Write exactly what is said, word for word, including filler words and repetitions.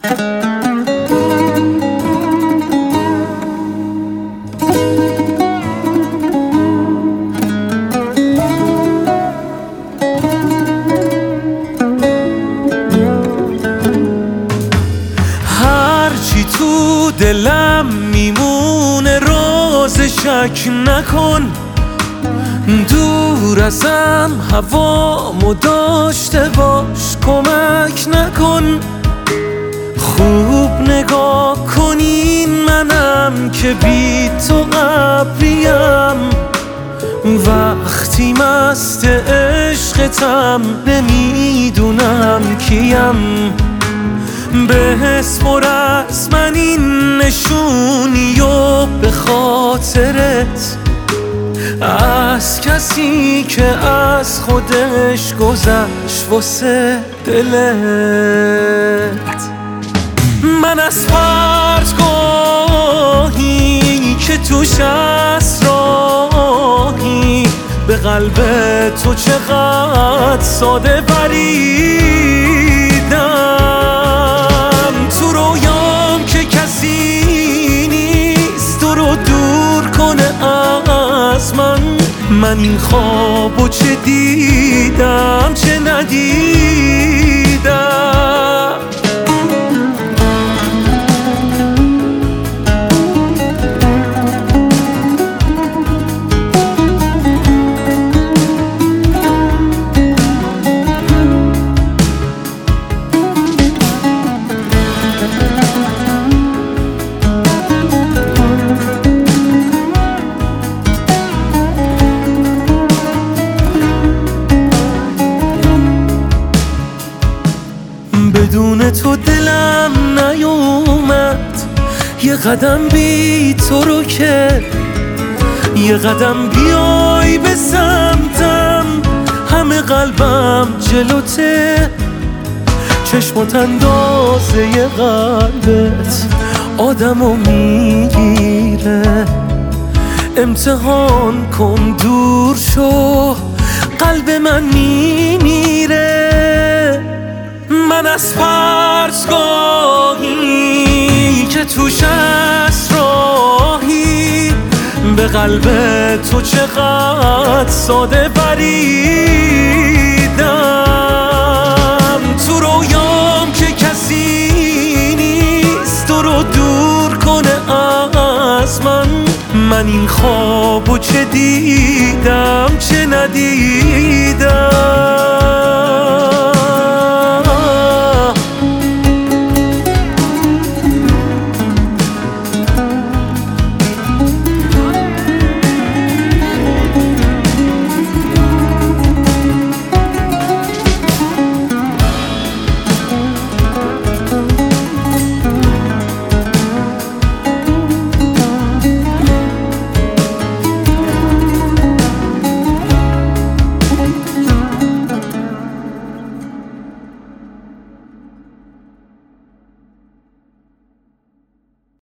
هرچی تو دلم میمونه راز شک نکن، دور ازم هوامو داشته باش کمک نکن. خوب نگاه کنین منم که بی تو قبریم، وقتی مست عشقتم نمیدونم کیم. به اسم و رسم این نشونی و به خاطرت از کسی که از خودش گذشت واسه دلت. من از پرتگاهی که توش اسراری به قلب تو چقدر ساده بریدم. تو رویام که کسی نیست تو رو دور کنه از من، من این خوابو چه دیدم چه ندیدم. بدون تو دلم نیومد یه قدم بی تو رو که، یه قدم بیای به سمتم همه قلبم جلوته. چشمات اندازه ی قلبت آدمو میگیره، امتحان کن دور شو قلب من میمیره. من از پرتگاهی که توش اسراری به قلب تو چقدر ساده بریدم. تو رویام که کسی نیست تو رو دور کنه از من، من این خوابو چه دیدم چه ندیدم.